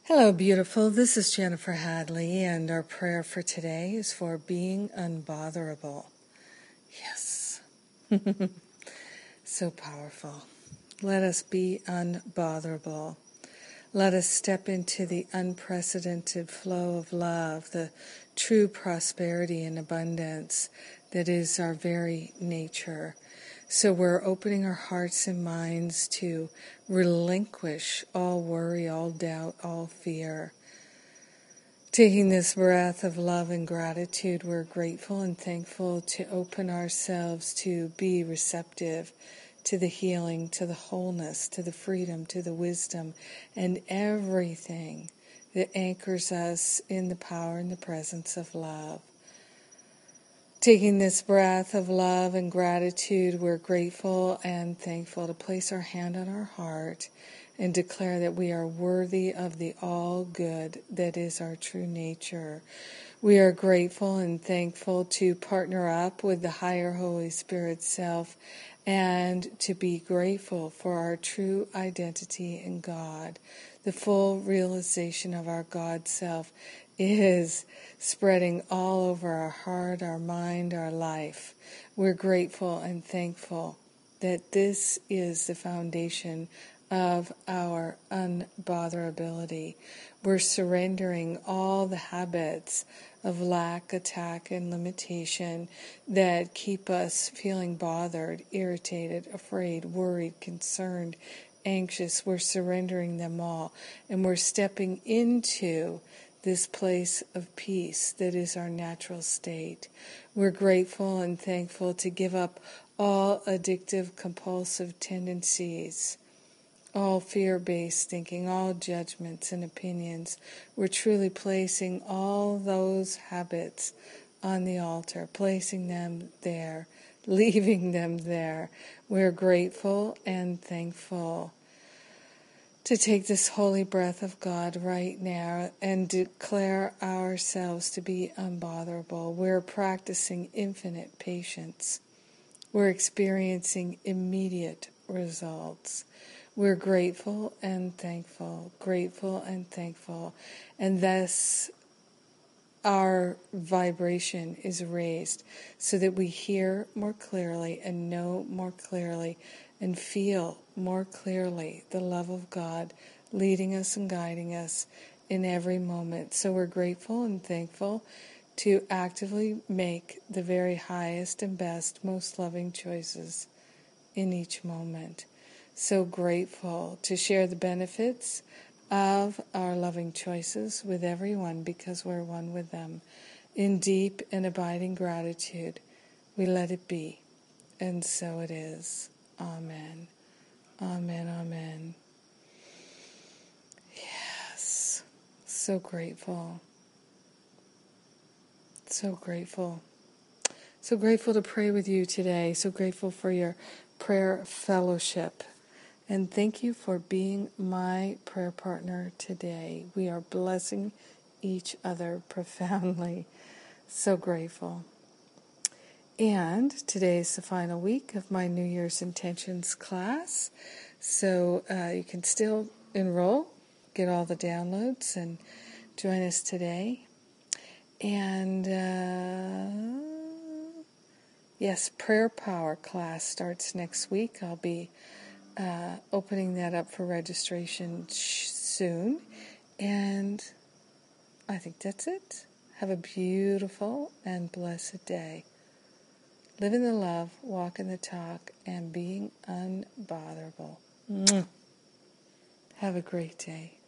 Hello, beautiful. This is Jennifer Hadley, and our prayer for today is for being unbotherable. Yes. So powerful. Let us be unbotherable. Let us step into the unprecedented flow of love, the true prosperity and abundance that is our very nature. So we're opening our hearts and minds to relinquish all worry, all doubt, all fear. Taking this breath of love and gratitude, we're grateful and thankful to open ourselves to be receptive to the healing, to the wholeness, to the freedom, to the wisdom, and everything that anchors us in the power and the presence of love. Taking this breath of love and gratitude, we're grateful and thankful to place our hand on our heart and declare that we are worthy of the all good that is our true nature. We are grateful and thankful to partner up with the higher Holy Spirit self and to be grateful for our true identity in God. The full realization of our God self is spreading all over our heart, our mind, our life. We're grateful and thankful that this is the foundation of our unbotherability. We're surrendering all the habits of lack, attack, and limitation that keep us feeling bothered, irritated, afraid, worried, concerned, anxious. We're surrendering them all, and we're stepping into this place of peace that is our natural state. We're grateful and thankful to give up all addictive, compulsive tendencies, all fear-based thinking, all judgments and opinions. We're truly placing all those habits on the altar, placing them there, leaving them there. We're grateful and thankful to take this holy breath of God right now and declare ourselves to be unbotherable. We're practicing infinite patience. We're experiencing immediate results. We're grateful and thankful, and thus our vibration is raised so that we hear more clearly and know more clearly and feel more clearly the love of God leading us and guiding us in every moment. So we're grateful and thankful to actively make the very highest and best, most loving choices in each moment. So grateful to share the benefits of our loving choices with everyone because we're one with them. In deep and abiding gratitude, we let it be. And so it is. Amen. Amen, amen. Yes. So grateful. So grateful. So grateful to pray with you today. So grateful for your prayer fellowship. And thank you for being my prayer partner today. We are blessing each other profoundly. So grateful. And today is the final week of my New Year's Intentions class. So you can still enroll, get all the downloads, and join us today. And yes, Prayer Power class starts next week. I'll be opening that up for registration soon. And I think that's it. Have a beautiful and blessed day. Live in the love, walk in the talk, and being unbotherable. Have a great day.